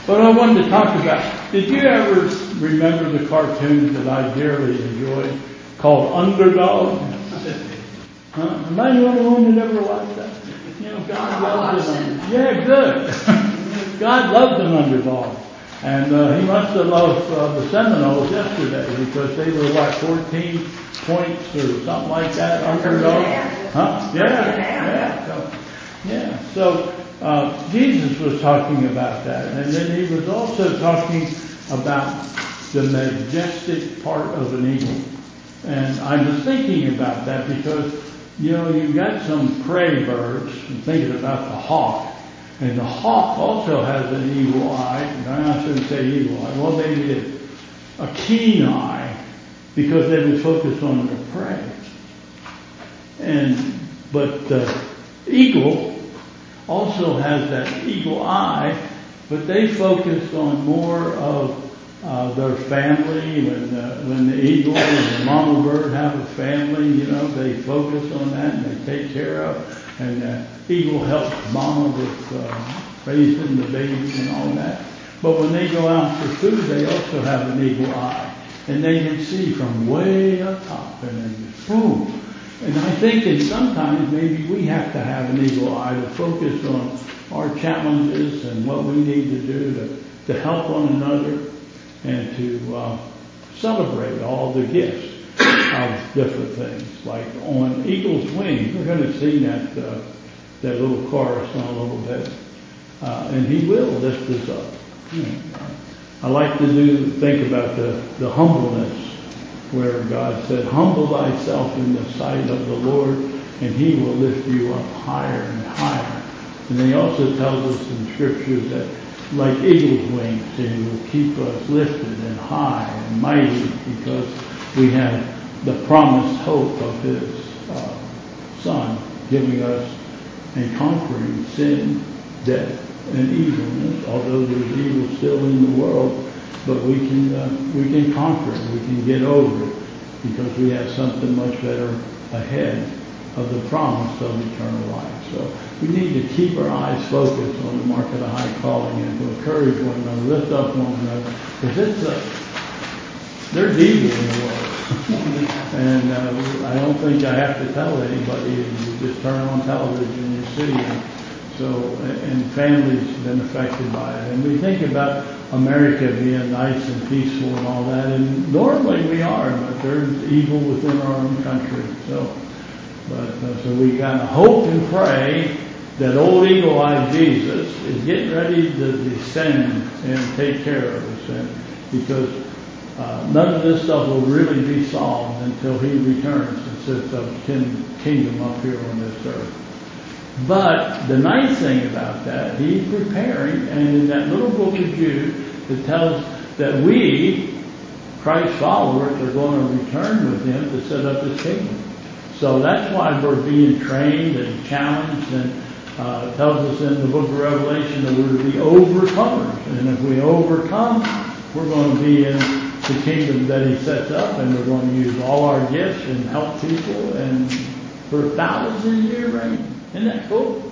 But I wanted to talk about, did you ever remember the cartoons that I dearly enjoyed called Underdog? Am I the only one that ever watched that? You know, God loved them. Yeah, good. God loved an underdog. And he must have loved the Seminoles yesterday because they were 14 points or something like that, underdog. Huh? Yeah. So Jesus was talking about that. And then he was also talking about the majestic part of an eagle. And I was thinking about that because, you know, you've got some prey birds. I'm thinking about the hawk. And the hawk also has an eagle eye. I shouldn't say eagle eye. Well, maybe a keen eye because they would focus on their prey. But the eagle also has that eagle eye, but they focus on more of their family. When the eagle and the mama bird have a family, you know, they focus on that and they take care of. And the eagle helps mama with raising the baby and all that. But when they go out for food, they also have an eagle eye. And they can see from way up top and then boom. And I think that sometimes maybe we have to have an eagle eye to focus on our challenges and what we need to do to help one another and to celebrate all the gifts of different things. Like on Eagle's Wings, we're going to sing that little chorus in a little bit. And he will lift us up. I like to think about the humbleness where God said, humble thyself in the sight of the Lord and he will lift you up higher and higher. And he also tells us in scriptures that like eagle's wings, he will keep us lifted and high and mighty because we have the promised hope of his Son giving us and conquering sin, death, and evilness, although there's evil still in the world, but we can conquer it, we can get over it, because we have something much better ahead of the promise of eternal life. So we need to keep our eyes focused on the mark of the high calling and to encourage one another, lift up one another, because there's evil in the world. And I don't think I have to tell anybody. You just turn on television and you see it. So, and families have been affected by it. And we think about America being nice and peaceful and all that, and normally we are, but there's evil within our own country. So we got to hope and pray that old eagle-eyed Jesus is getting ready to descend and take care of us, and because none of this stuff will really be solved until he returns and sets up kingdom up here on this earth. But the nice thing about that, he's preparing, and in that little book of Jude, it tells that we, Christ's followers, are going to return with him to set up his kingdom. So that's why we're being trained and challenged, and it tells us in the book of Revelation that we're to be overcomers. And if we overcome, we're going to be in the kingdom that he sets up, and we're going to use all our gifts and help people and for 1,000-year reign. Isn't that cool?